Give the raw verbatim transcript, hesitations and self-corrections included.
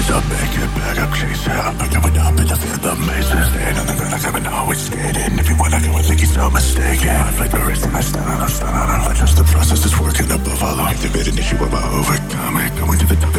up, make it back up, chase it. I'm going up in the field of mazes. Staying on the ground like I've been always skating. If you wanna go, I think you're so mistaken. I flick the wrist and I stand on, I'm stand on. I trust the process is working above all. Activate an issue, I'ma overcome it. Going to the top.